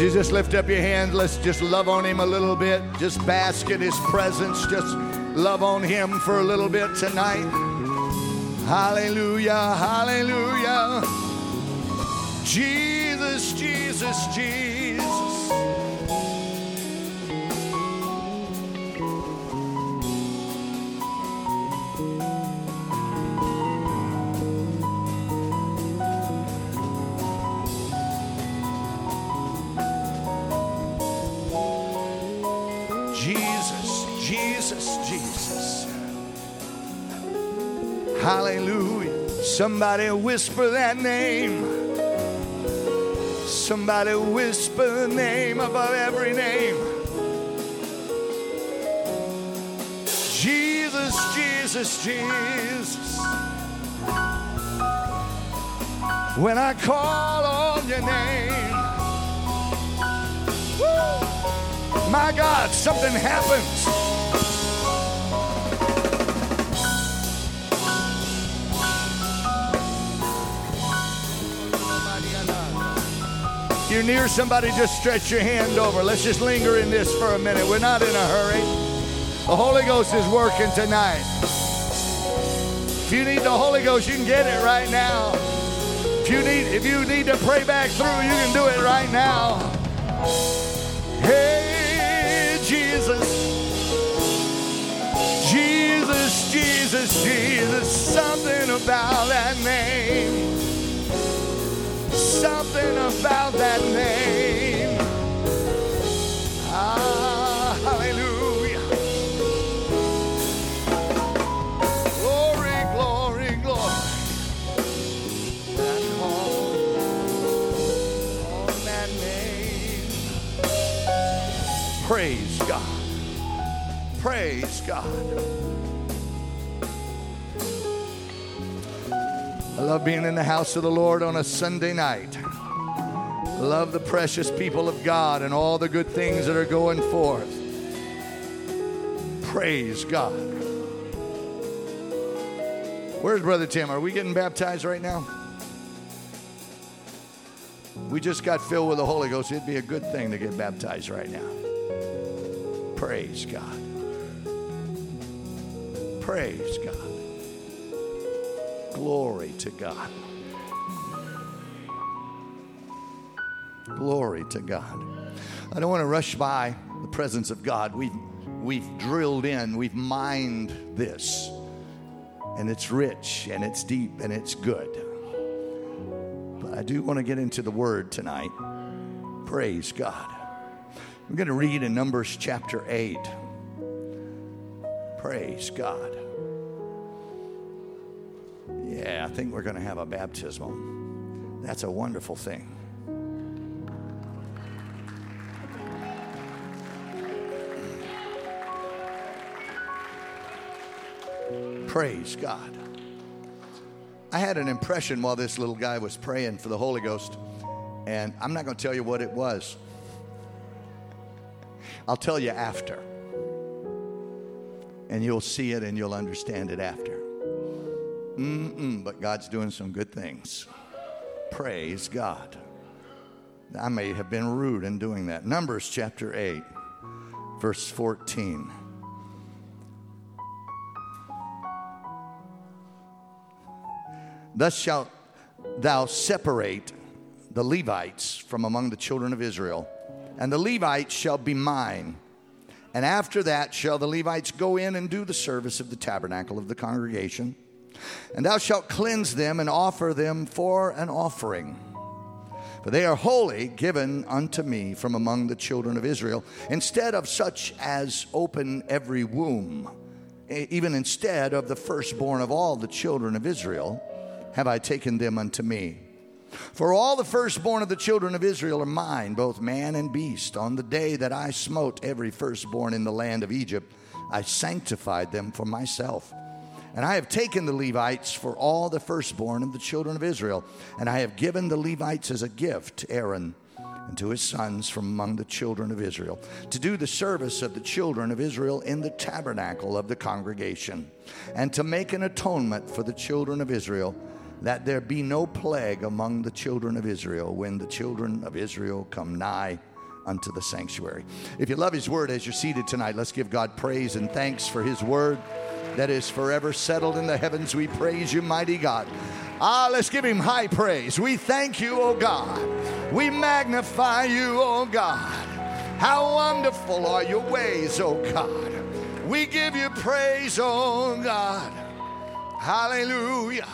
you just lift up your hands? Let's just love on him a little bit. Just bask in his presence. Just love on him for a little bit tonight. Hallelujah, hallelujah. Jesus, Jesus, Jesus. Jesus, Jesus, Jesus. Hallelujah. Somebody whisper that name. Somebody whisper the name above every name. Jesus, Jesus, Jesus. When I call on your name, woo, my God, something happens. If you're near somebody, just stretch your hand over. Let's just linger in this for a minute. We're not in a hurry. The Holy Ghost is working tonight. If you need the Holy Ghost, you can get it right now. If you need to pray back through, you can do it right now. Hey, Jesus. Jesus, Jesus, Jesus. Something about that name. Something about that name. Ah, hallelujah. Glory, glory, glory. I call on that name. Praise God. Praise God. I love being in the house of the Lord on a Sunday night. I love the precious people of God and all the good things that are going forth. Praise God. Where's Brother Tim? Are we getting baptized right now? We just got filled with the Holy Ghost. It'd be a good thing to get baptized right now. Praise God. Praise God. Glory to God. Glory to God. I don't want to rush by the presence of God. We've drilled in, we've mined this, and it's rich and it's deep and it's good. But I do want to get into the Word tonight. Praise God. I'm going to read in Numbers chapter 8. Praise God. Yeah, I think we're going to have a baptismal. That's a wonderful thing. Praise God. I had an impression while this little guy was praying for the Holy Ghost, and I'm not going to tell you what it was. I'll tell you after. And you'll see it and you'll understand it after. But God's doing some good things. Praise God. I may have been rude in doing that. Numbers chapter 8, verse 14. Thus shalt thou separate the Levites from among the children of Israel, and the Levites shall be mine. And after that shall the Levites go in and do the service of the tabernacle of the congregation. And thou shalt cleanse them and offer them for an offering. For they are holy, given unto me from among the children of Israel, instead of such as open every womb, even instead of the firstborn of all the children of Israel, have I taken them unto me. For all the firstborn of the children of Israel are mine, both man and beast. On the day that I smote every firstborn in the land of Egypt, I sanctified them for myself. And I have taken the Levites for all the firstborn of the children of Israel, and I have given the Levites as a gift to Aaron and to his sons from among the children of Israel, to do the service of the children of Israel in the tabernacle of the congregation, and to make an atonement for the children of Israel, that there be no plague among the children of Israel when the children of Israel come nigh unto the sanctuary. If you love his word as you're seated tonight, let's give God praise and thanks for his word that is forever settled in the heavens. We praise you, mighty God. Let's give him high praise. We thank you, oh God. We magnify you, oh God. How wonderful are your ways, oh God. We give you praise, oh God. Hallelujah.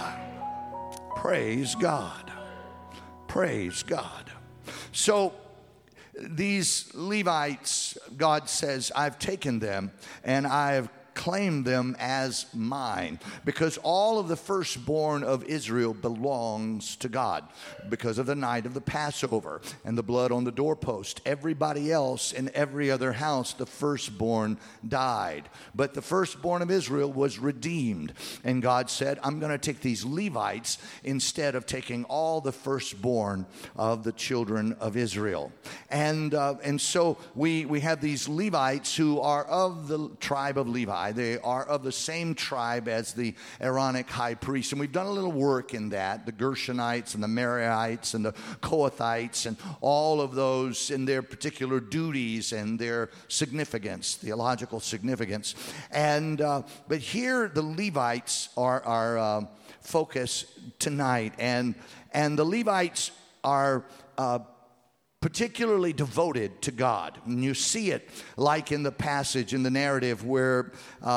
Praise God. Praise God. So these Levites, God says, I've taken them and I've claimed them as mine, because all of the firstborn of Israel belongs to God because of the night of the Passover and the blood on the doorpost. Everybody else in every other house, the firstborn died, but the firstborn of Israel was redeemed. And God said, I'm going to take these Levites instead of taking all the firstborn of the children of Israel. And so we have these Levites who are of the tribe of Levi. They are of the same tribe as the Aaronic high priest. And we've done a little work in that. The Gershonites and the Merarites and the Kohathites and all of those in their particular duties and their significance, theological significance. And but here the Levites are our focus tonight. And the Levites are particularly devoted to God. And you see it like in the passage in the narrative where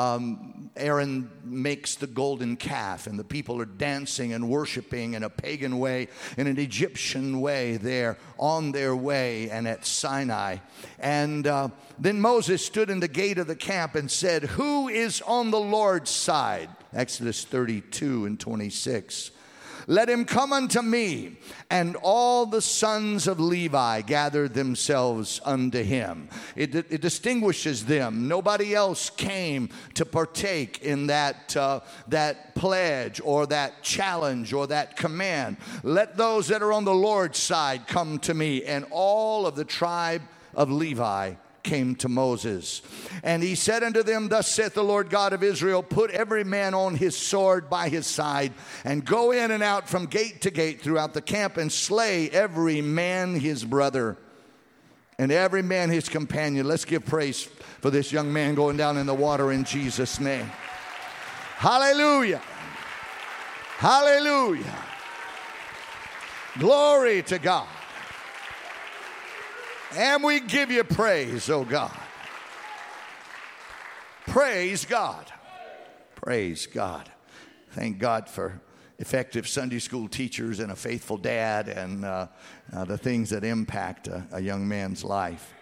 Aaron makes the golden calf and the people are dancing and worshiping in a pagan way, in an Egyptian way there on their way and at Sinai. And then Moses stood in the gate of the camp and said, who is on the Lord's side? Exodus 32 and 26. Let him come unto me. And all the sons of Levi gathered themselves unto him. It distinguishes them. Nobody else came to partake in that pledge or that challenge or that command. Let those that are on the Lord's side come to me. And all of the tribe of Levi came to Moses. And he said unto them, thus saith the Lord God of Israel, put every man on his sword by his side, and go in and out from gate to gate throughout the camp, and slay every man his brother, and every man his companion. Let's give praise for this young man going down in the water in Jesus' name. Hallelujah. Hallelujah. Glory to God. And we give you praise, oh God. Praise God. Praise God. Thank God for effective Sunday school teachers and a faithful dad and the things that impact a young man's life.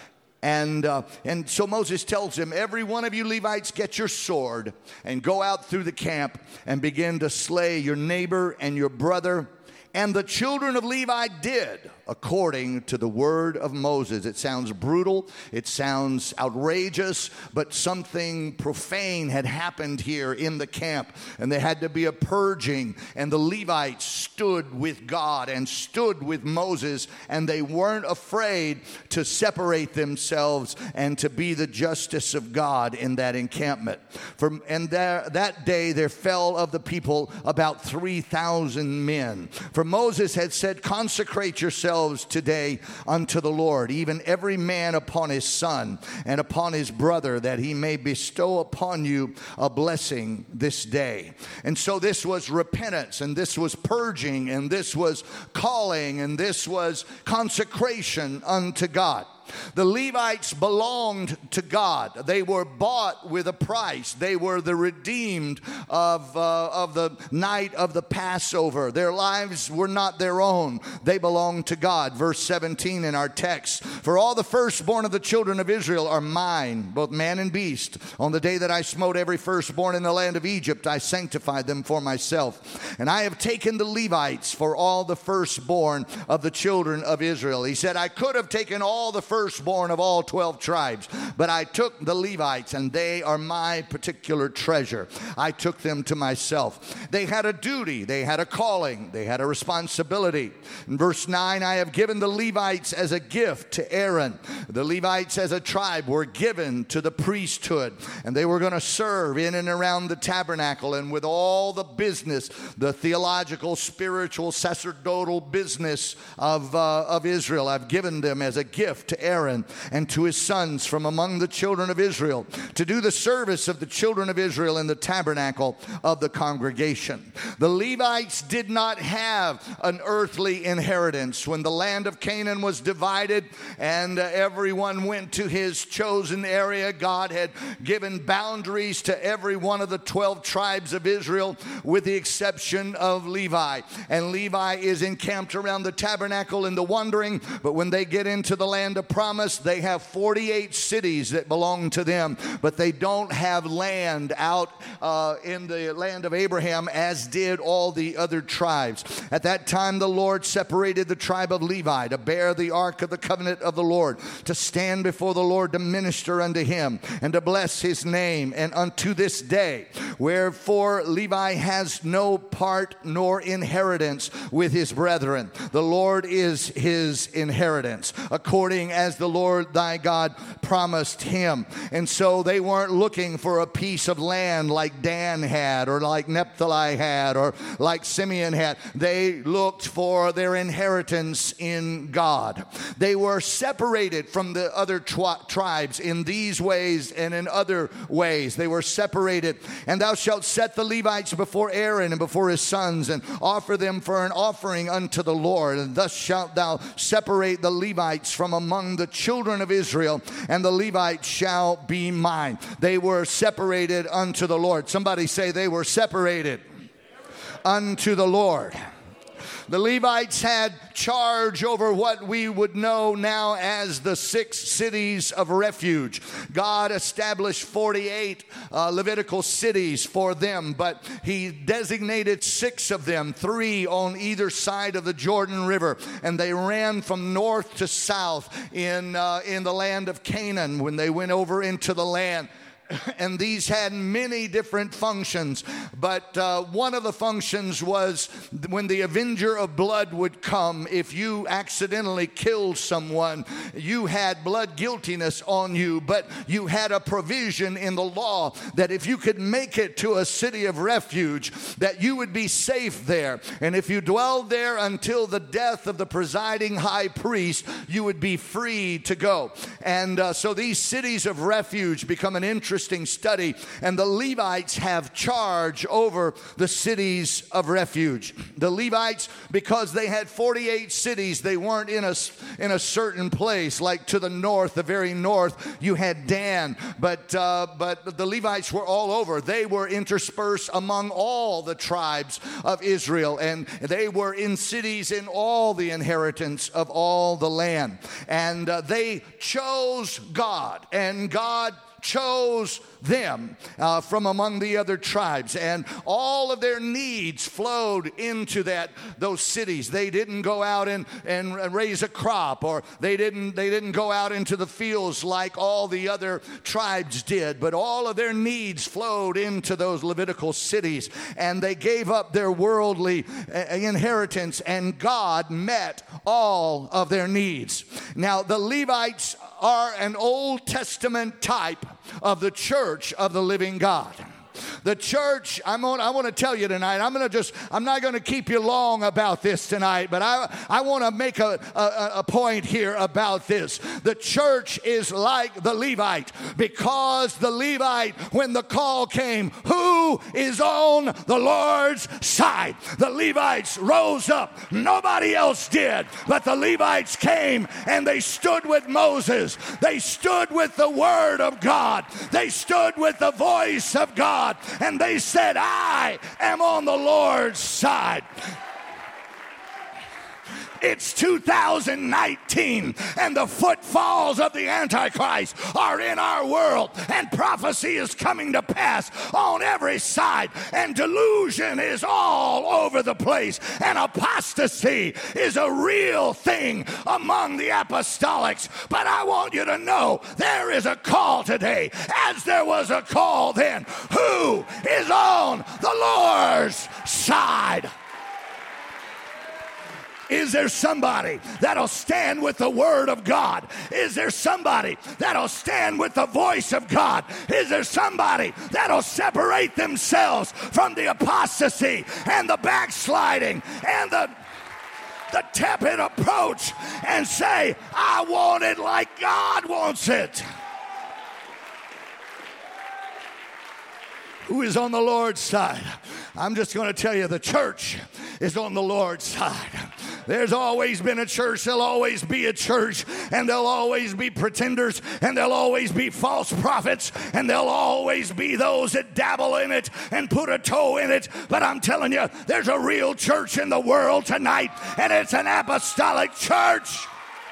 And so Moses tells him, every one of you Levites, get your sword and go out through the camp and begin to slay your neighbor and your brother. And the children of Levi did according to the word of Moses. It sounds brutal. It sounds outrageous. But something profane had happened here in the camp. And there had to be a purging. And the Levites stood with God and stood with Moses. And they weren't afraid to separate themselves and to be the justice of God in that encampment. That day there fell of the people about 3,000 men. For Moses had said, consecrate yourselves today unto the Lord, even every man upon his son and upon his brother, that he may bestow upon you a blessing this day. And so this was repentance, and this was purging, and this was calling, and this was consecration unto God. The Levites belonged to God. They were bought with a price. They were the redeemed of the night of the Passover. Their lives were not their own. They belonged to God. Verse 17 in our text. For all the firstborn of the children of Israel are mine, both man and beast. On the day that I smote every firstborn in the land of Egypt, I sanctified them for myself. And I have taken the Levites for all the firstborn of the children of Israel. He said, I could have taken all the firstborn of all 12 tribes, but I took the Levites, and they are my particular treasure. I took them to myself. They had a duty, they had a calling, they had a responsibility. In verse 9, I have given the Levites as a gift to Aaron. The Levites as a tribe were given to the priesthood, and they were going to serve in and around the tabernacle and with all the business, the theological, spiritual, sacerdotal business of Israel. I've given them as a gift to to Aaron and to his sons from among the children of Israel to do the service of the children of Israel in the tabernacle of the congregation. The Levites did not have an earthly inheritance. When the land of Canaan was divided and everyone went to his chosen area, God had given boundaries to every one of the 12 tribes of Israel with the exception of Levi. And Levi is encamped around the tabernacle in the wandering, but when they get into the land of promise, they have 48 cities that belong to them, but they don't have land out in the land of Abraham as did all the other tribes. At that time, the Lord separated the tribe of Levi to bear the ark of the covenant of the Lord, to stand before the Lord to minister unto him and to bless his name, and unto this day. Wherefore Levi has no part nor inheritance with his brethren. The Lord is his inheritance, according as the Lord thy God promised him. And so they weren't looking for a piece of land like Dan had, or like Naphtali had, or like Simeon had. They looked for their inheritance in God. They were separated from the other tribes in these ways and in other ways. They were separated. And thou shalt set the Levites before Aaron and before his sons, and offer them for an offering unto the Lord. And thus shalt thou separate the Levites from among the children of Israel, and the Levites shall be mine. They were separated unto the Lord. Somebody say, they were separated unto the Lord. The Levites had charge over what we would know now as the 6 cities of refuge. God established 48 Levitical cities for them, but he designated 6 of them, 3 on either side of the Jordan River, and they ran from north to south in the land of Canaan when they went over into the land. And these had many different functions, but one of the functions was when the avenger of blood would come. If you accidentally killed someone, you had blood guiltiness on you, but you had a provision in the law that if you could make it to a city of refuge, that you would be safe there. And if you dwelled there until the death of the presiding high priest, you would be free to go. And so these cities of refuge become an interesting study, and the Levites have charge over the cities of refuge. The Levites, because they had 48 cities, they weren't in a certain place. Like to the north, the very north, you had Dan, but the Levites were all over. They were interspersed among all the tribes of Israel, and they were in cities in all the inheritance of all the land. And they chose God, and God chose them from among the other tribes, and all of their needs flowed into those cities. They didn't go out and raise a crop, or they didn't go out into the fields like all the other tribes did, but all of their needs flowed into those Levitical cities, and they gave up their worldly inheritance, and God met all of their needs. Now, the Levites are an Old Testament type of the church of the living God. The church, I want to tell you tonight, I'm not going to keep you long about this tonight, but I want to make a point here about this. The church is like the Levite, because the Levite, when the call came, who is on the Lord's side? The Levites rose up. Nobody else did, but the Levites came and they stood with Moses. They stood with the word of God. They stood with the voice of God. And they said, I am on the Lord's side. It's 2019, and the footfalls of the Antichrist are in our world, and prophecy is coming to pass on every side, and delusion is all over the place, and apostasy is a real thing among the apostolics. But I want you to know there is a call today, as there was a call then. Who is on the Lord's side? Is there somebody that'll stand with the word of God? Is there somebody that'll stand with the voice of God? Is there somebody that'll separate themselves from the apostasy and the backsliding and the... the tepid approach and say, I want it like God wants it. Who is on the Lord's side? I'm just going to tell you, the church is on the Lord's side. There's always been a church, there'll always be a church, and there'll always be pretenders, and there'll always be false prophets, and there'll always be those that dabble in it and put a toe in it. But I'm telling you, there's a real church in the world tonight, and it's an apostolic church.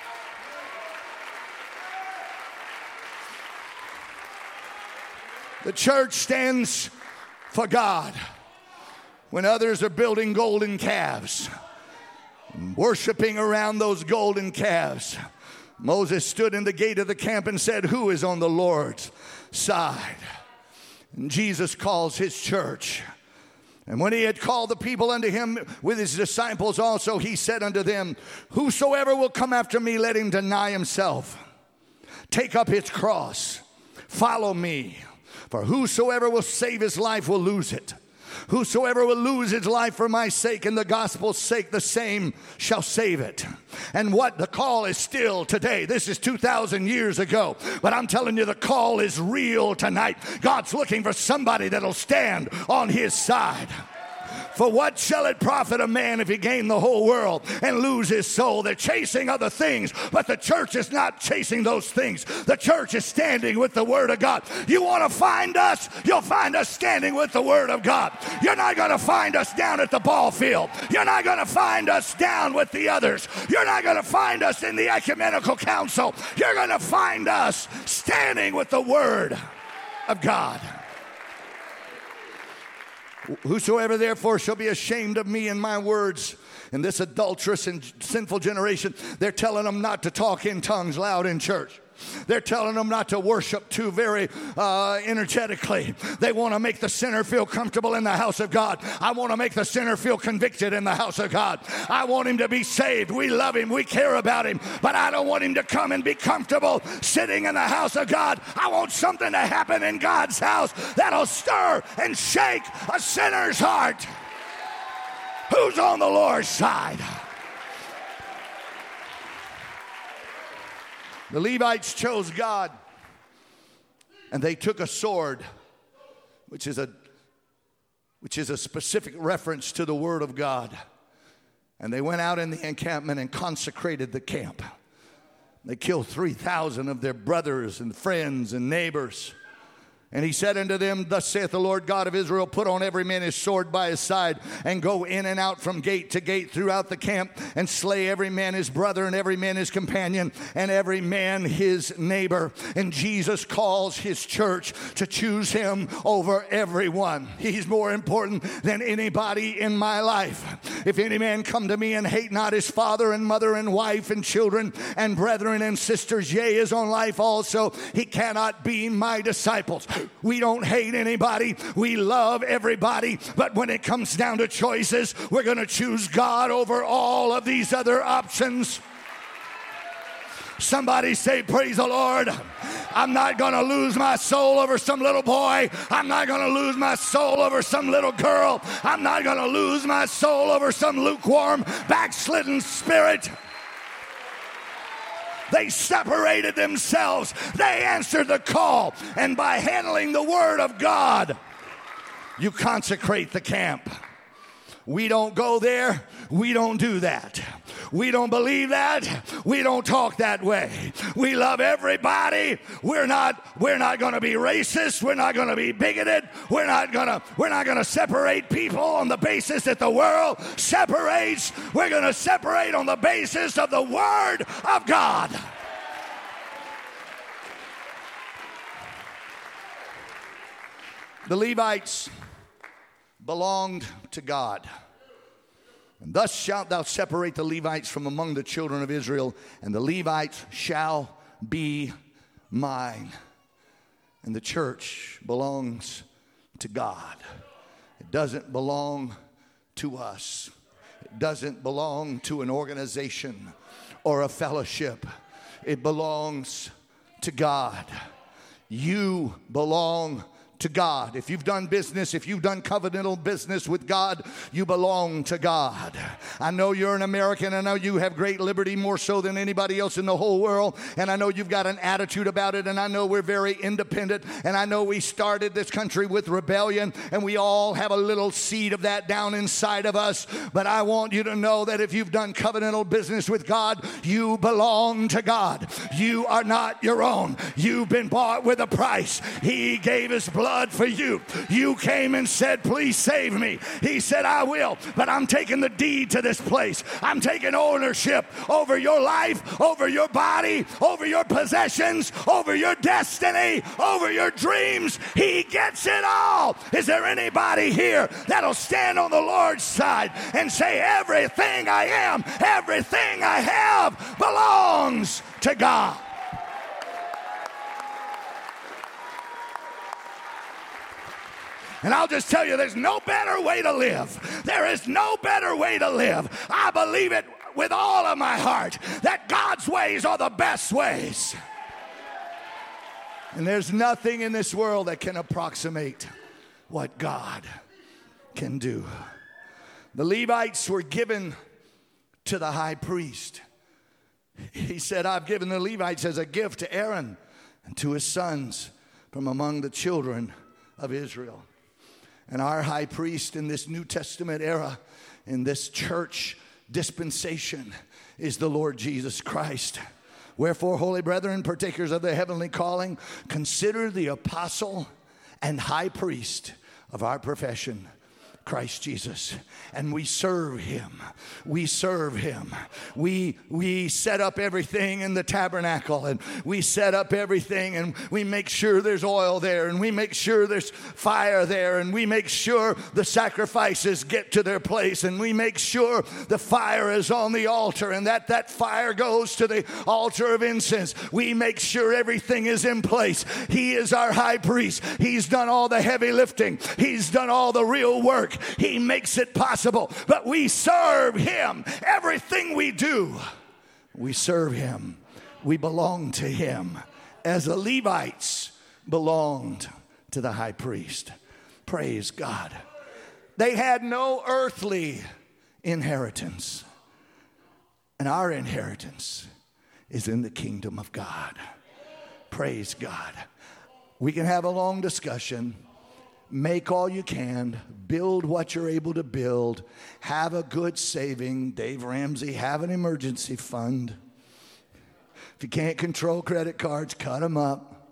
The church stands for God. When others are building golden calves, worshiping around those golden calves, Moses stood in the gate of the camp and said, who is on the Lord's side? And Jesus calls his church. And when he had called the people unto him with his disciples also, he said unto them, whosoever will come after me, let him deny himself, take up his cross, follow me. For whosoever will save his life will lose it. Whosoever will lose his life for my sake and the gospel's sake, the same shall save it. And what the call is still today. This is 2,000 years ago. But I'm telling you, the call is real tonight. God's looking for somebody that'll stand on his side. For what shall it profit a man if he gain the whole world and lose his soul? They're chasing other things, but the church is not chasing those things. The church is standing with the Word of God. You want to find us? You'll find us standing with the Word of God. You're not going to find us down at the ball field. You're not going to find us down with the others. You're not going to find us in the ecumenical council. You're going to find us standing with the Word of God. Whosoever therefore shall be ashamed of me and my words in this adulterous and sinful generation, they're telling them not to talk in tongues loud in church. They're telling them not to worship too very energetically. They want to make the sinner feel comfortable in the house of God. I want to make the sinner feel convicted in the house of God. I want him to be saved. We love him. We care about him. But I don't want him to come and be comfortable sitting in the house of God. I want something to happen in God's house that'll stir and shake a sinner's heart. Who's on the Lord's side? The Levites chose God, and they took a sword, which is a specific reference to the Word of God. And they went out in the encampment and consecrated the camp. They killed 3,000 of their brothers and friends and neighbors. And he said unto them, thus saith the Lord God of Israel, put on every man his sword by his side, and go in and out from gate to gate throughout the camp, and slay every man his brother, and every man his companion, and every man his neighbor. And Jesus calls his church to choose him over everyone. He's more important than anybody in my life. If any man come to me and hate not his father and mother and wife and children and brethren and sisters, yea, his own life also, he cannot be my disciples. We don't hate anybody. We love everybody. But when it comes down to choices, we're going to choose God over all of these other options. Somebody say, praise the Lord. I'm not going to lose my soul over some little boy. I'm not going to lose my soul over some little girl. I'm not going to lose my soul over some lukewarm, backslidden spirit. They separated themselves. They answered the call. And by handling the Word of God, you consecrate the camp. We don't go there. We don't do that. We don't believe that. We don't talk that way. We love everybody. We're not going to be racist. We're not going to be bigoted. We're not going to separate people on the basis that the world separates. We're going to separate on the basis of the Word of God. The Levites belonged to God. And thus shalt thou separate the Levites from among the children of Israel, and the Levites shall be mine. And the church belongs to God. It doesn't belong to us. It doesn't belong to an organization or a fellowship. It belongs to God. You belong to God. If you've done business, if you've done covenantal business with God, you belong to God. I know you're an American. I know you have great liberty, more so than anybody else in the whole world. And I know you've got an attitude about it. And I know we're very independent. And I know we started this country with rebellion. And we all have a little seed of that down inside of us. But I want you to know that if you've done covenantal business with God, you belong to God. You are not your own. You've been bought with a price. He gave his blood for you. You came and said, please save me. He said, I will, but I'm taking the deed to this place. I'm taking ownership over your life, over your body, over your possessions, over your destiny, over your dreams. He gets it all. Is there anybody here that'll stand on the Lord's side and say, everything I am, everything I have belongs to God? And I'll just tell you, there's no better way to live. There is no better way to live. I believe it with all of my heart that God's ways are the best ways. And there's nothing in this world that can approximate what God can do. The Levites were given to the high priest. He said, I've given the Levites as a gift to Aaron and to his sons from among the children of Israel. And our high priest in this New Testament era, in this church dispensation, is the Lord Jesus Christ. Wherefore, holy brethren, partakers of the heavenly calling, consider the apostle and high priest of our profession, Christ Jesus. And we serve him. We serve him. We set up everything in the tabernacle, and we set up everything, and we make sure there's oil there, and we make sure there's fire there, and we make sure the sacrifices get to their place, and we make sure the fire is on the altar, and that fire goes to the altar of incense. We make sure everything is in place. He is our high priest. He's done all the heavy lifting. He's done all the real work. He makes it possible. But we serve him. Everything we do, we serve him. We belong to him. As the Levites belonged to the high priest. Praise God. They had no earthly inheritance. And our inheritance is in the kingdom of God. Praise God. We can have a long discussion. Make all you can. Build what you're able to build. Have a good saving. Dave Ramsey, have an emergency fund. If you can't control credit cards, cut them up.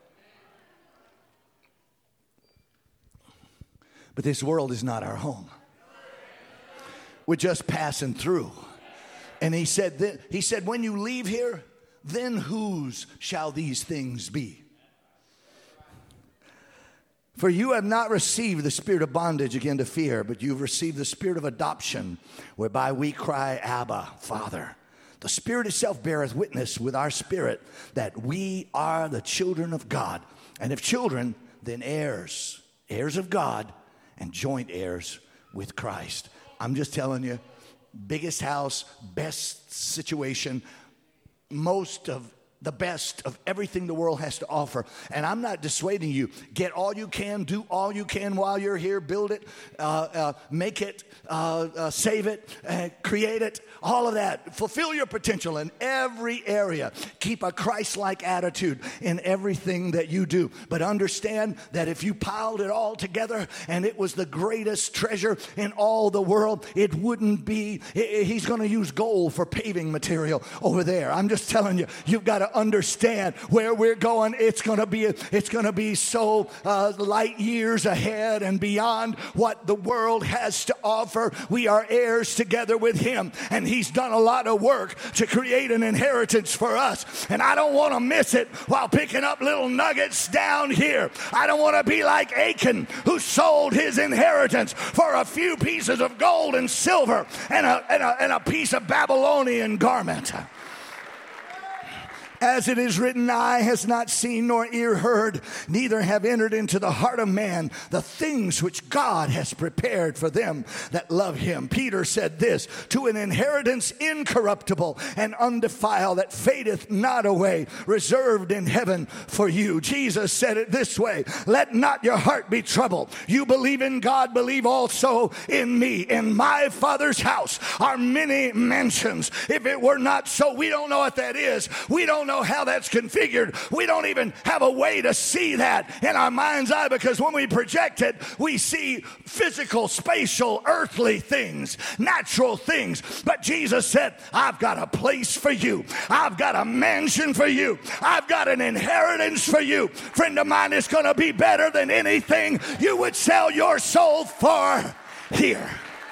But this world is not our home. We're just passing through. And he said, when you leave here, then whose shall these things be? For you have not received the spirit of bondage again to fear, but you've received the spirit of adoption, whereby we cry, Abba, Father. The Spirit itself beareth witness with our spirit that we are the children of God. And if children, then heirs, heirs of God, and joint heirs with Christ. I'm just telling you, biggest house, best situation, most of the best of everything the world has to offer. And I'm not dissuading you. Get all you can, do all you can while you're here, build it, make it, save it, create it, all of that. Fulfill your potential in every area. Keep a Christ-like attitude in everything that you do. But understand that if you piled it all together and it was the greatest treasure in all the world, it wouldn't be, he's going to use gold for paving material over there. I'm just telling you, you've got to understand where we're going. It's going to be so light years ahead and beyond what the world has to offer. We are heirs together with him, and he's done a lot of work to create an inheritance for us, and I don't want to miss it while picking up little nuggets down here. I don't want to be like Achan, who sold his inheritance for a few pieces of gold and silver and a piece of Babylonian garment. As it is written, eye has not seen nor ear heard, neither have entered into the heart of man the things which God has prepared for them that love him. Peter said this, to an inheritance incorruptible and undefiled that fadeth not away, reserved in heaven for you. Jesus said it this way, let not your heart be troubled. You believe in God, believe also in me. In my Father's house are many mansions. If it were not so, we don't know what that is. We don't know how that's configured. We don't even have a way to see that in our mind's eye, because when we project it, we see physical, spatial, earthly things, natural things. But Jesus said, I've got a place for you. I've got a mansion for you. I've got an inheritance for you. Friend of mine, it's going to be better than anything you would sell your soul for here.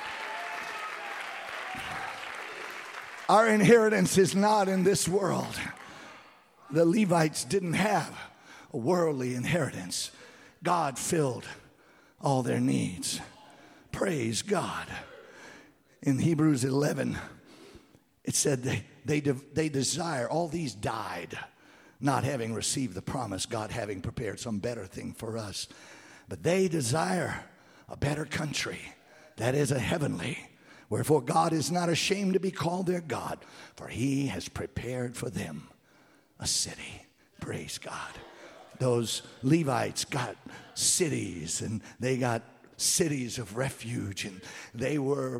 Our inheritance is not in this world. The Levites didn't have a worldly inheritance. God filled all their needs. Praise God. In Hebrews 11, it said they desire, all these died, not having received the promise, God having prepared some better thing for us. But they desire a better country, that is a heavenly. Wherefore God is not ashamed to be called their God, for he has prepared for them a city. Praise God. Those Levites got cities, and they got cities of refuge, and they were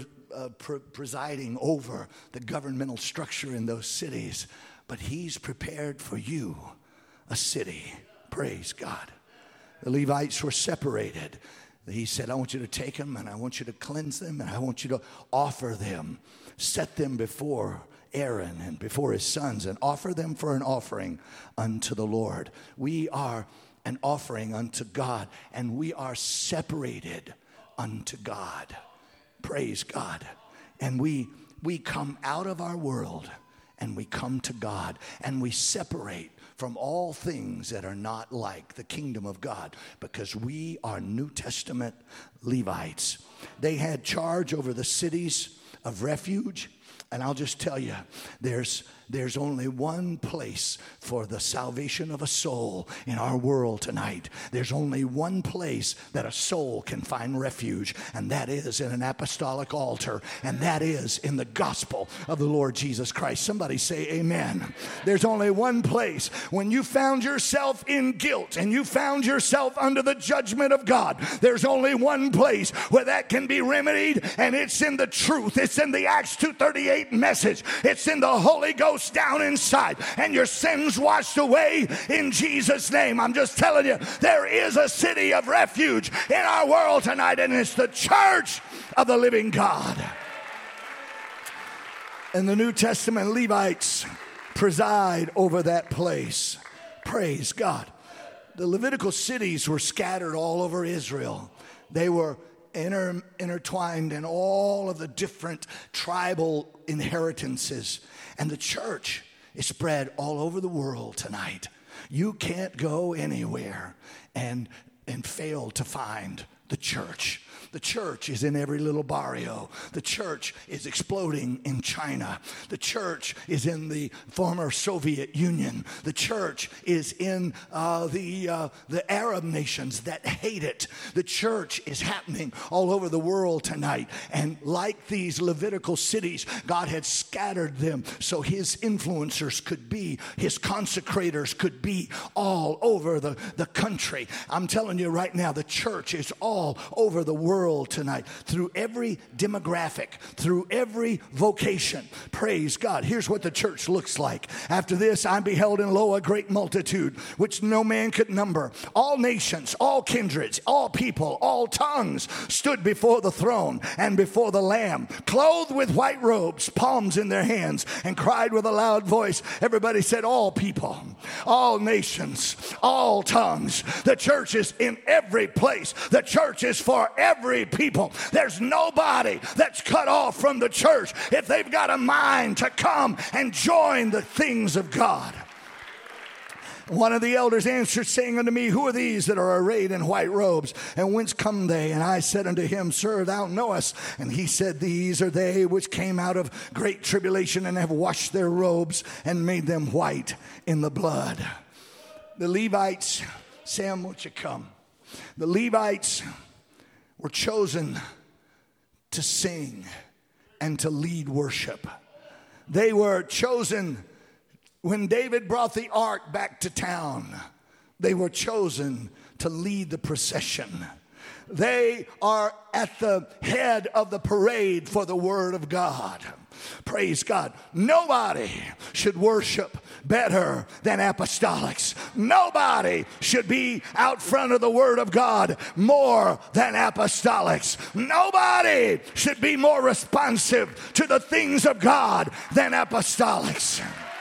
presiding over the governmental structure in those cities. But he's prepared for you a city. Praise God. The Levites were separated. He said, I want you to take them, and I want you to cleanse them, and I want you to offer them, set them before Aaron and before his sons, and offer them for an offering unto the Lord. We are an offering unto God, and we are separated unto God. Praise God. And we come out of our world, and we come to God, and we separate from all things that are not like the kingdom of God, because we are New Testament Levites. They had charge over the cities of refuge. And I'll just tell you, there's only one place for the salvation of a soul in our world tonight. There's only one place that a soul can find refuge, and that is in an apostolic altar, and that is in the gospel of the Lord Jesus Christ. Somebody say amen. There's only one place. When you found yourself in guilt and you found yourself under the judgment of God, there's only one place where that can be remedied, and it's in the truth. It's in the Acts 2:38 message. It's in the Holy Ghost down inside, and your sins washed away in Jesus' name. I'm just telling you, there is a city of refuge in our world tonight, and it's the church of the living God. And the New Testament Levites preside over that place. Praise God. The Levitical cities were scattered all over Israel. They were intertwined in all of the different tribal inheritances. And the church is spread all over the world tonight. You can't go anywhere and fail to find the church. The church is in every little barrio. The church is exploding in China. The church is in the former Soviet Union. The church is in the Arab nations that hate it. The church is happening all over the world tonight. And like these Levitical cities, God had scattered them so his influencers could be, his consecrators could be all over the country. I'm telling you right now, the church is all over the world tonight, through every demographic, through every vocation. Praise God. Here's what the church looks like. After this, I beheld and lo, a great multitude, which no man could number. All nations, all kindreds, all people, all tongues stood before the throne and before the Lamb, clothed with white robes, palms in their hands, and cried with a loud voice. Everybody said, all people, all nations, all tongues. The church is in every place. The church is for every people. There's nobody that's cut off from the church if they've got a mind to come and join the things of God. One of the elders answered, saying unto me, who are these that are arrayed in white robes, and whence come they? And I said unto him, Sir, thou knowest. And he said, These are they which came out of great tribulation, and have washed their robes and made them white in the blood. The Levites, Sam, won't you come? The Levites were chosen to sing and to lead worship. They were chosen when David brought the ark back to town. They were chosen to lead the procession. They are at the head of the parade for the word of God. Praise God. Nobody should worship better than apostolics. Nobody should be out front of the word of God more than apostolics. Nobody should be more responsive to the things of God than apostolics.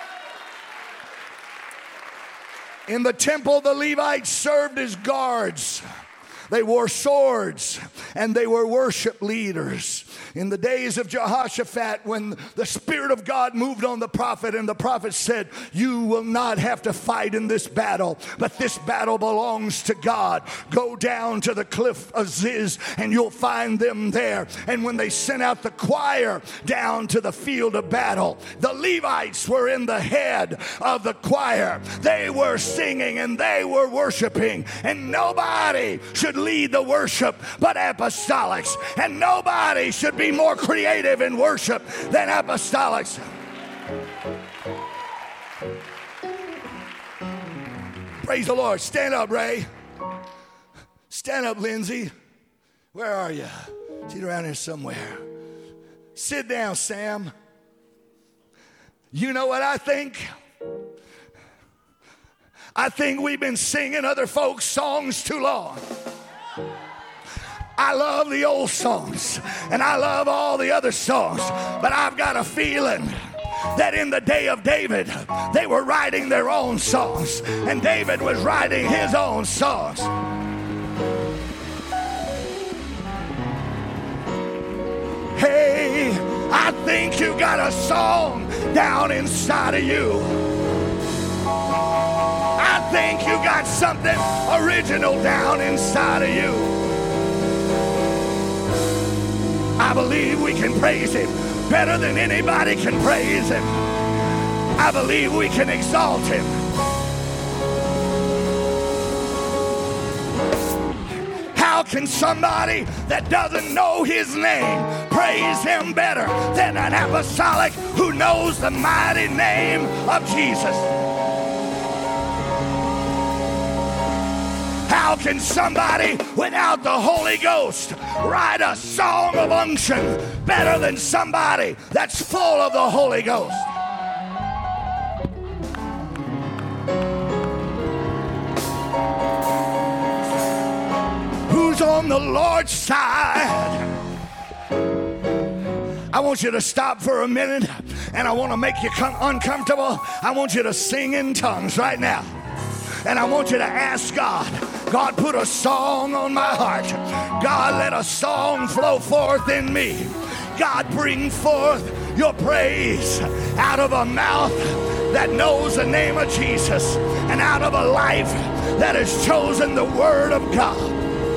In the temple, the Levites served as guards. They wore swords, and they were worship leaders. In the days of Jehoshaphat, when the Spirit of God moved on the prophet, and the prophet said, you will not have to fight in this battle, but this battle belongs to God. Go down to the cliff of Ziz, and you'll find them there. And when they sent out the choir down to the field of battle, the Levites were in the head of the choir. They were singing and they were worshiping, and nobody should lead the worship but apostolics, and nobody should be more creative in worship than apostolics. Praise the Lord. Stand up, Ray. Stand up, Lindsay. Where are you? She's around here somewhere. Sit down, Sam. You know what I think? I think we've been singing other folks' songs too long. I love the old songs, and I love all the other songs, but I've got a feeling that in the day of David, they were writing their own songs, and David was writing his own songs. Hey, I think you got a song down inside of you. I think you got something original down inside of you. I believe we can praise him better than anybody can praise him. I believe we can exalt him. How can somebody that doesn't know his name praise him better than an apostolic who knows the mighty name of Jesus? How can somebody without the Holy Ghost write a song of unction better than somebody that's full of the Holy Ghost? Who's on the Lord's side? I want you to stop for a minute, and I want to make you uncomfortable. I want you to sing in tongues right now. And I want you to ask God, God, put a song on my heart. God, let a song flow forth in me. God, bring forth your praise out of a mouth that knows the name of Jesus, and out of a life that has chosen the word of God.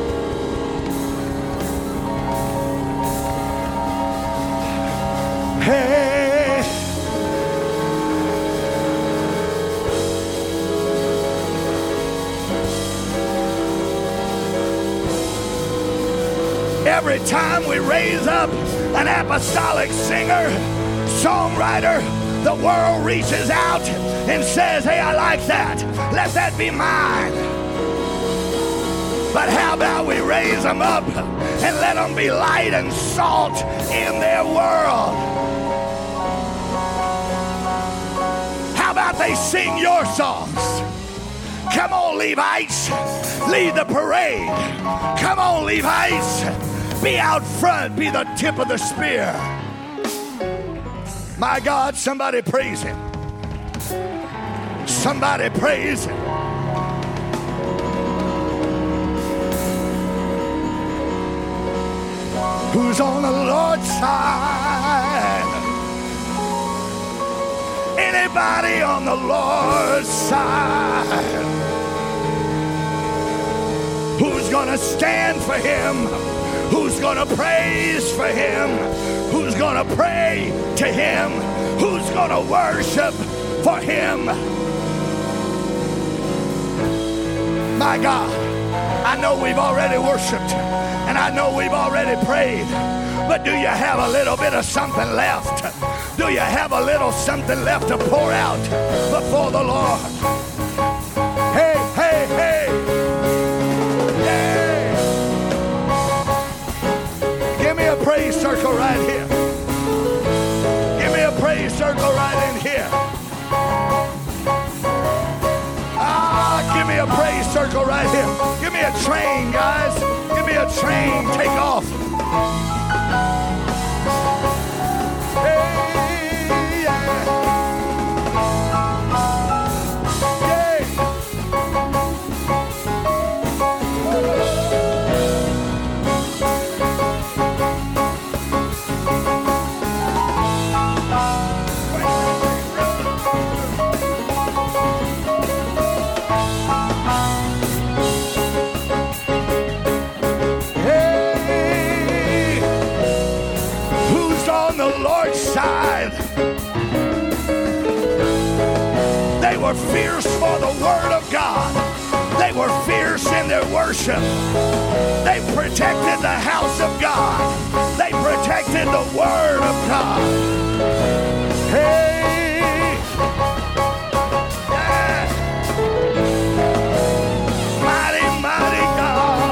Hey. Every time we raise up an apostolic singer, songwriter, the world reaches out and says, hey, I like that. Let that be mine. But how about we raise them up and let them be light and salt in their world? How about they sing your songs? Come on, Levites, lead the parade. Come on, Levites, be out front, be the tip of the spear. My God, somebody praise him. Somebody praise him. Who's on the Lord's side? Anybody on the Lord's side? Who's gonna stand for him? Who's gonna praise for him? Who's gonna pray to him? Who's gonna worship for him? My God, I know we've already worshiped and I know we've already prayed, but do you have a little bit of something left? Do you have a little something left to pour out before the Lord? Hey, hey, hey. Yeah. Give me a praise circle right here. Give me a praise circle right in here. Give me a praise circle right here. Give me a train, guys. Give me a train. Take off. Hey, yeah. They were fierce for the Word of God. They were fierce in their worship. They protected the house of God. They protected the Word of God. Hey! Yeah. Mighty, mighty God.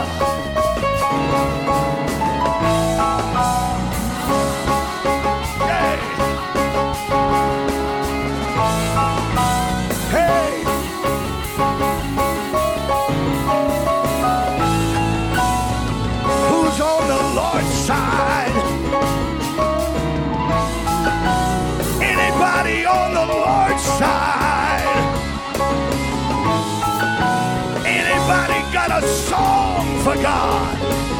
A song for God.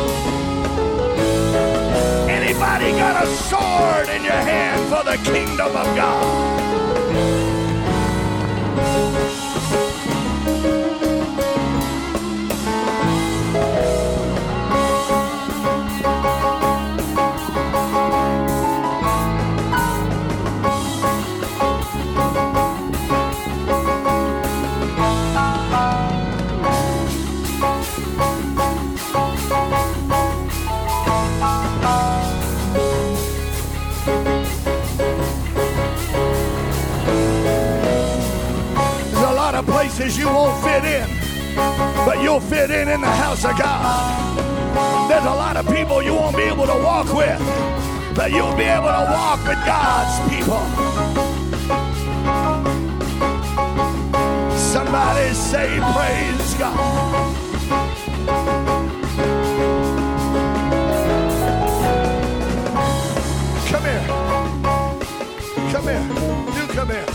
Anybody got a sword in your hand for the kingdom of God? Places you won't fit in, but you'll fit in the house of God. There's a lot of people you won't be able to walk with, but you'll be able to walk with God's people. Somebody say praise God. Come here. Come here. You come here.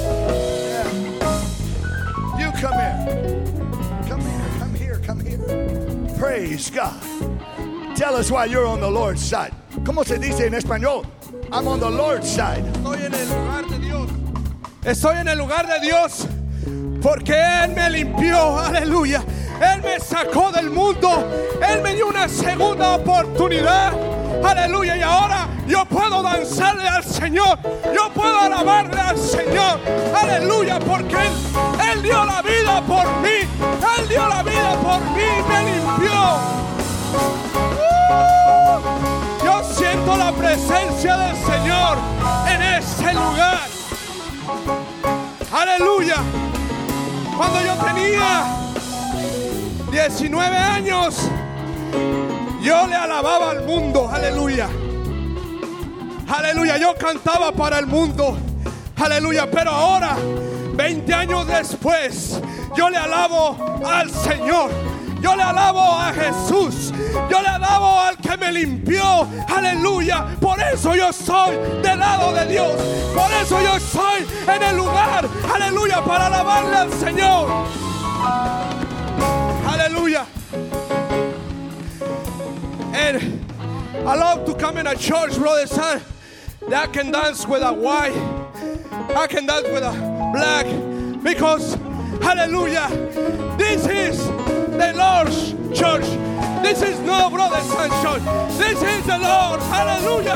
Come here. Come here. Come here. Come here. Praise God. Tell us why you're on the Lord's side. ¿Cómo se dice en español? I'm on the Lord's side. Estoy en el lugar de Dios. Estoy en el lugar de Dios porque Él me limpió. Aleluya. Él me sacó del mundo. Él me dio una segunda oportunidad. Aleluya. Y ahora yo puedo danzarle al Señor. Yo puedo alabarle al Señor. Aleluya. Porque Él dio la vida por mí. Él dio la vida por mí. Me limpió. Yo siento la presencia del Señor en este lugar. Aleluya. Cuando yo tenía 19 años, yo le alababa al mundo. Aleluya. Aleluya. Yo cantaba para el mundo. Aleluya. Pero ahora, 20 años después, yo le alabo al Señor. Yo le alabo a Jesús. Yo le alabo al que me limpió. Aleluya. Por eso yo soy del lado de Dios. Por eso yo estoy en el lugar. Aleluya. Para alabarle al Señor. Aleluya. And I love to come in a church, brother, son, that can dance with a white. I can dance with a black because, hallelujah, this is the Lord's church. This is no Brothers and church. This is the Lord. Hallelujah.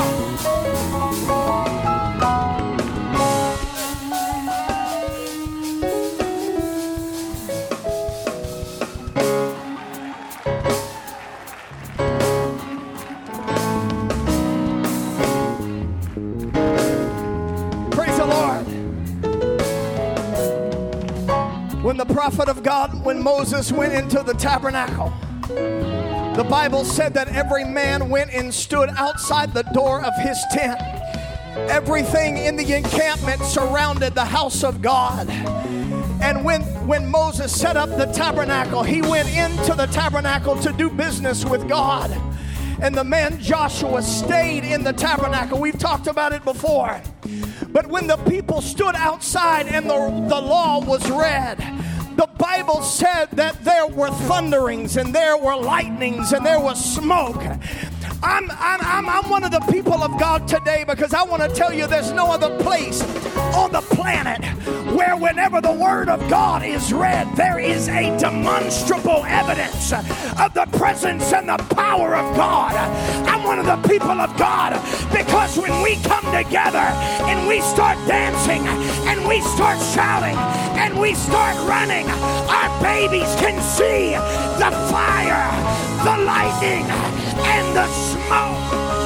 When the prophet of God, when Moses went into the tabernacle, the Bible said that every man went and stood outside the door of his tent. Everything in the encampment surrounded the house of God. And when Moses set up the tabernacle, he went into the tabernacle to do business with God. And the man Joshua stayed in the tabernacle. We've talked about it before. But when the people stood outside and the law was read, the Bible said that there were thunderings and there were lightnings and there was smoke. I'm one of the people of God today because I want to tell you there's no other place on the planet where whenever the Word of God is read, there is a demonstrable evidence of the presence and the power of God. I'm one of the people of God because when we come together and we start dancing and we start shouting and we start running, our babies can see the fire, the lightning, and the smoke.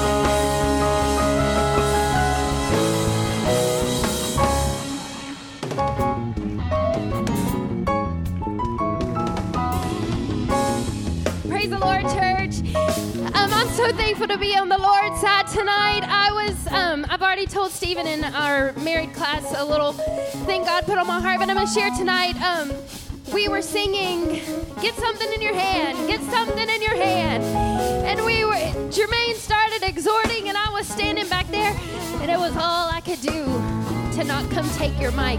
Praise the Lord, church. I'm so thankful to be on the Lord's side tonight. I've already told Stephen in our married class a little thing God put on my heart, but I'm going to share tonight. We were singing, get something in your hand, get something in your hand. And Jermaine started exhorting and I was standing back there and it was all I could do to not come take your mic.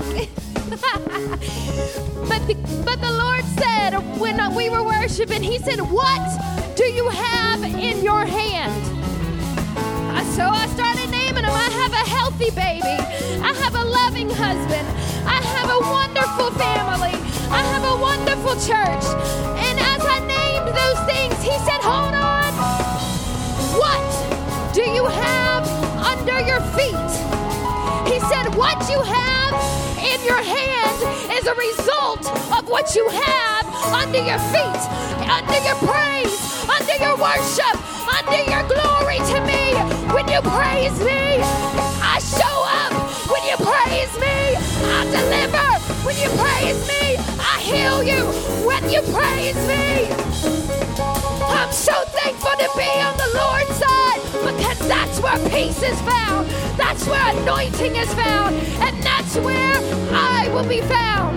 But the Lord said when we were worshiping, He said, what do you have in your hand? So I started naming them. I have a healthy baby. I have a loving husband. I have a wonderful family. I have a wonderful church. And as I named those things, He said, hold on. What do you have under your feet? He said, what you have in your hand is a result of what you have under your feet, under your praise, under your worship, under your glory to me. When you praise me, I show up. When you praise me, I deliver. When you praise me, I heal you. When you praise me, I'm so thankful to be on the Lord's side because that's where peace is found. That's where anointing is found. And that's where I will be found.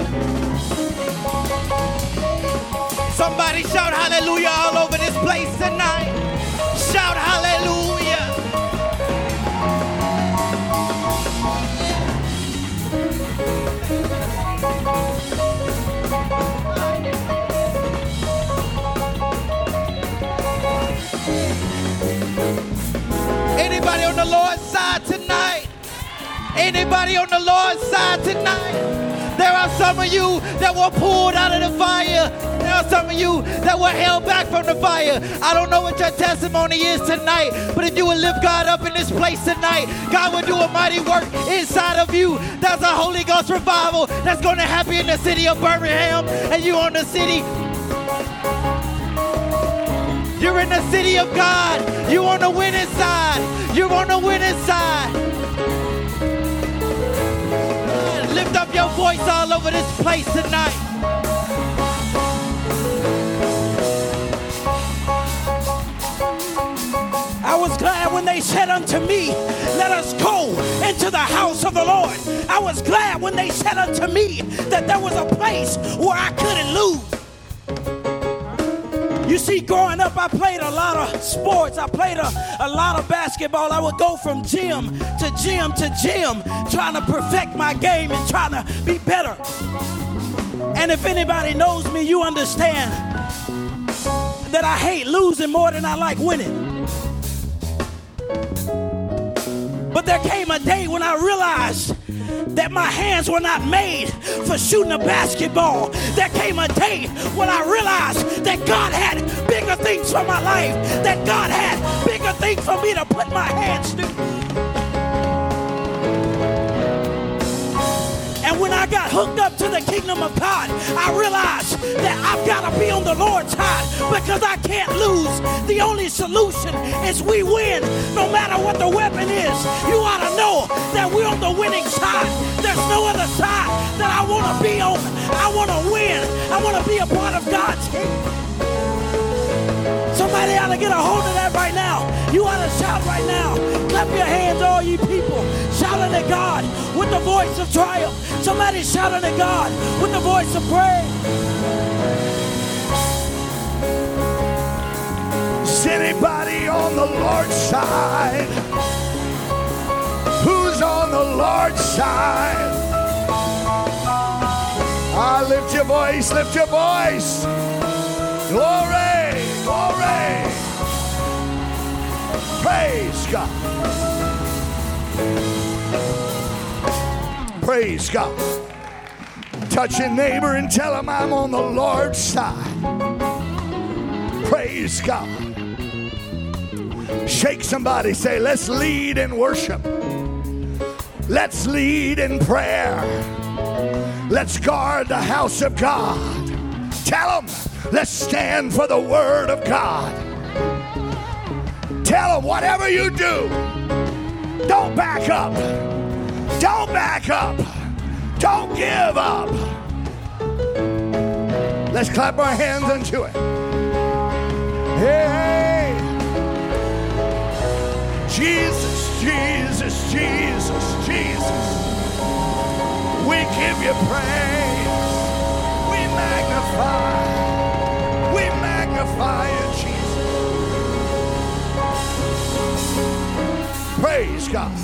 Somebody shout hallelujah all over this place tonight. Shout hallelujah. Anybody on the Lord's side tonight? Anybody on the Lord's side tonight? There are some of you that were pulled out of the fire. There are some of you that were held back from the fire. I don't know what your testimony is tonight, but if you will lift God up in this place tonight, God will do a mighty work inside of you. There's a Holy Ghost revival that's going to happen in the city of Birmingham, and you on the city. You're in the city of God. You on the winning side. You're on the winning side. Lift up your voice all over this place tonight. I was glad when they said unto me, let us go into the house of the Lord. I was glad when they said unto me that there was a place where I couldn't lose. You see, growing up, I played a lot of sports. I played a lot of basketball. I would go from gym to gym to gym, trying to perfect my game and trying to be better. And if anybody knows me, you understand that I hate losing more than I like winning. But there came a day when I realized that my hands were not made for shooting a basketball. There came a day when I realized that God had bigger things for my life, that God had bigger things for me to put my hands to. And when I got hooked up to the kingdom of God, I realized that I've got to be on the Lord's side because I can't lose. The only solution is we win no matter what the weapon is. You ought to know that we're on the winning side. There's no other side that I want to be on. I want to win. I want to be a part of God's kingdom. Somebody ought to get a hold of that right now. You ought to shout right now. Clap your hands, all you people. Shouting at God with the voice of triumph. Somebody shouting at God with the voice of praise. Is anybody on the Lord's side? Who's on the Lord's side? Lift your voice, lift your voice. Glory, glory. Praise God. Praise God. Touch your neighbor and tell him I'm on the Lord's side. Praise God. Shake somebody, say, let's lead in worship. Let's lead in prayer. Let's guard the house of God. Tell them, let's stand for the word of God. Tell them, whatever you do, don't back up. Don't back up. Don't give up. Let's clap our hands unto it. Hey, Jesus, Jesus, Jesus, Jesus. We give you praise. We magnify you, Jesus. Praise God.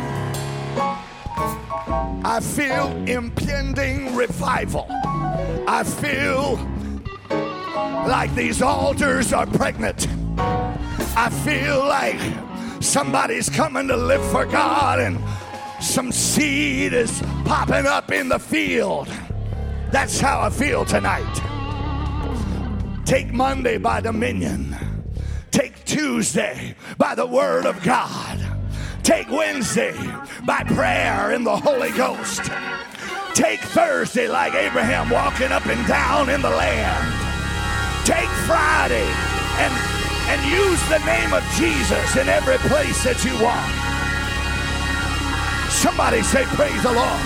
I feel impending revival. I feel like these altars are pregnant. I feel like somebody's coming to live for God and some seed is popping up in the field. That's how I feel tonight. Take Monday by dominion. Take Tuesday by the word of God. Take Wednesday by prayer in the Holy Ghost. Take Thursday like Abraham walking up and down in the land. Take Friday and use the name of Jesus in every place that you walk. Somebody say praise the Lord.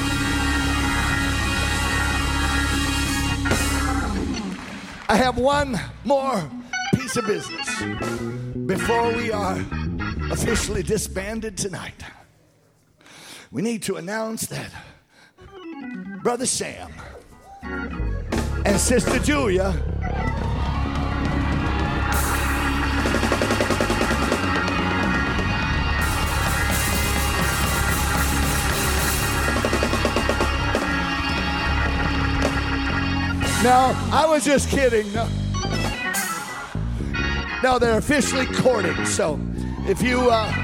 I have one more piece of business before we are officially disbanded tonight. We need to announce that Brother Sam and Sister Julia No, I was just kidding. No, they're officially courting. So if you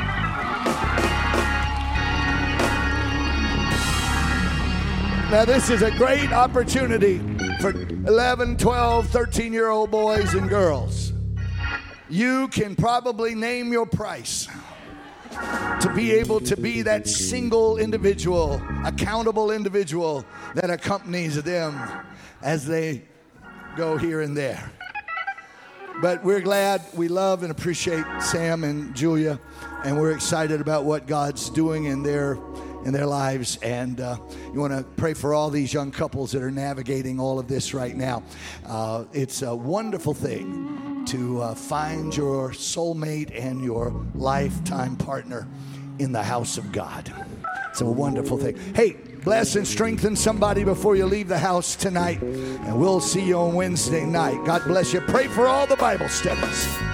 now this is a great opportunity for 11, 12, 13-year-old boys and girls. You can probably name your price to be able to be that single individual, accountable individual that accompanies them as they go here and there. But we're glad, we love and appreciate Sam and Julia, and we're excited about what God's doing in their lives. And you want to pray for all these young couples that are navigating all of this right now. It's a wonderful thing to find your soulmate and your lifetime partner in the house of God. It's a wonderful thing. Hey, bless and strengthen somebody before you leave the house tonight. And we'll see you on Wednesday night. God bless you. Pray for all the Bible studies.